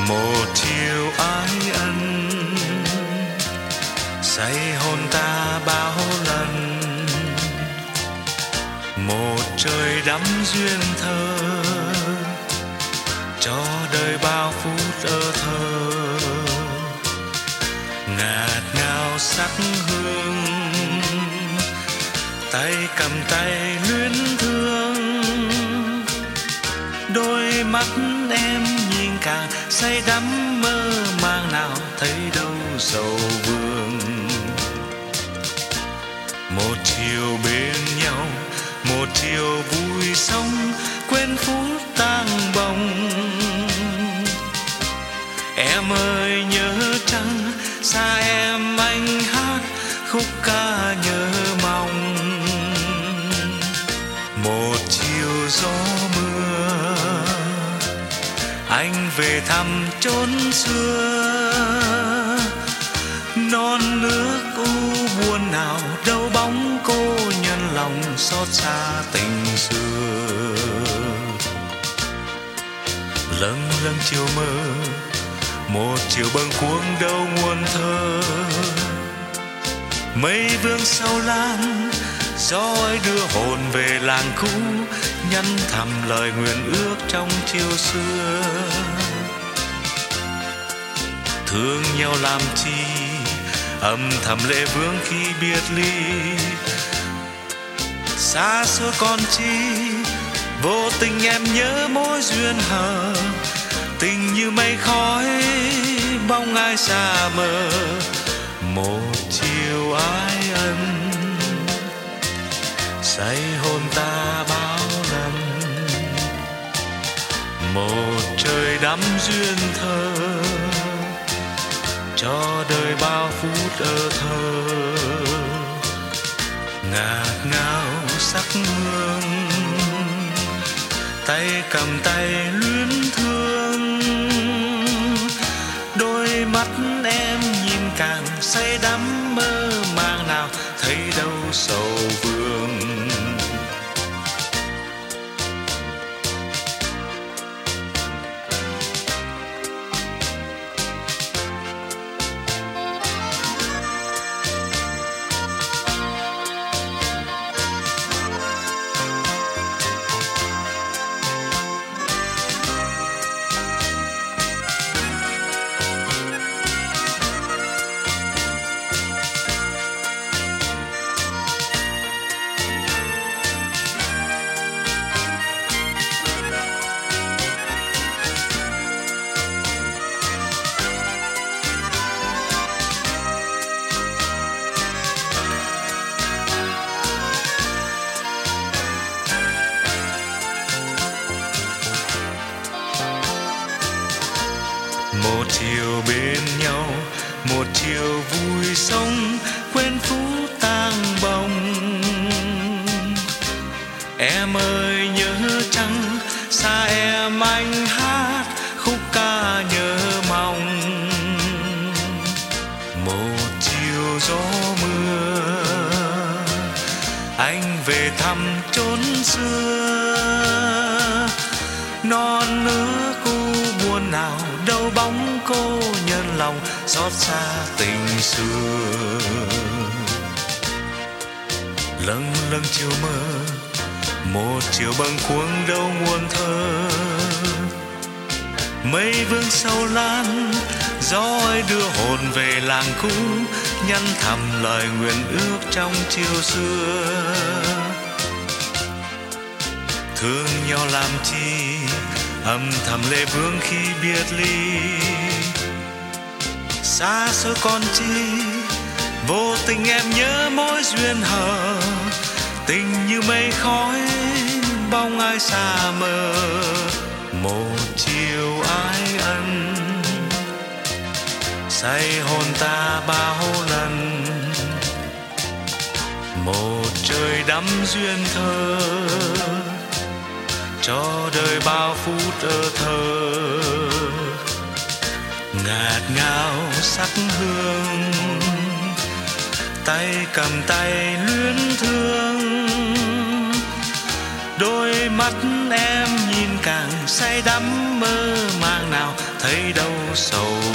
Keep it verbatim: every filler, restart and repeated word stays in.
một chiều ái ân say hồn ta bao lần, một trời đắm duyên thơ cho đời bao phút ơ thơ, ngạt ngào sắc hương tay cầm tay luyến thương, đôi mắt em nhìn càng say đắm mơ màng, nào thấy đâu sầu vương. Một chiều bên nhau, một chiều vui sống quên phút tang bồng. Em ơi nhớ chăng xa em anh hát khúc ca nhớ mong. Một chiều gió mưa anh về thăm chốn xưa, non nước u buồn nào đâu bóng cô nhân lòng xót xa tình xưa. Lâng lâng chiều mơ, một chiều bâng khuâng đâu nguồn thơ, mây vương sâu lan gió ấy đưa hồn về làng cũ, nhắn thầm lời nguyện ước trong chiều xưa. Thương nhau làm chi âm thầm lệ vương khi biệt ly, xa xôi còn chi vô tình em nhớ mối duyên hờ, tình như mây khói bóng ai xa mờ. Một chiều ái ân say hồn ta bao lần, một trời đắm duyên thơ cho đời bao phút ơ thơ, ngạt ngào sắc hương tay cầm tay luyến thương, đôi mắt em nhìn càng say đắm mơ màng, nào thấy đâu sầu vương. Một chiều bên nhau, một chiều vui sống quên phút tang bồng. Em ơi nhớ chăng xa em anh hát khúc ca nhớ mong. Một chiều gió mưa anh về thăm chốn xưa, non nước u buồn nào đâu bóng cô nhân lòng xót xa tình xưa. Lâng lâng chiều mơ, một chiều bâng khuâng đâu nguồn thơ, mây vương sâu lan gió ấy đưa hồn về làng cũ, nhắn thầm lời nguyện ước trong chiều xưa. Thương nhau làm chi âm thầm lệ vương khi biệt ly, xa xôi còn chi vô tình em nhớ mối duyên hờ, tình như mây khói bóng ai xa mờ. Một chiều ái ân say hồn ta bao lần, một trời đắm duyên thơ cho đời bao phút ơ thơ, ngạt ngào sắc hương tay cầm tay luyến thương, đôi mắt em nhìn càng say đắm mơ màng, nào thấy đâu sầu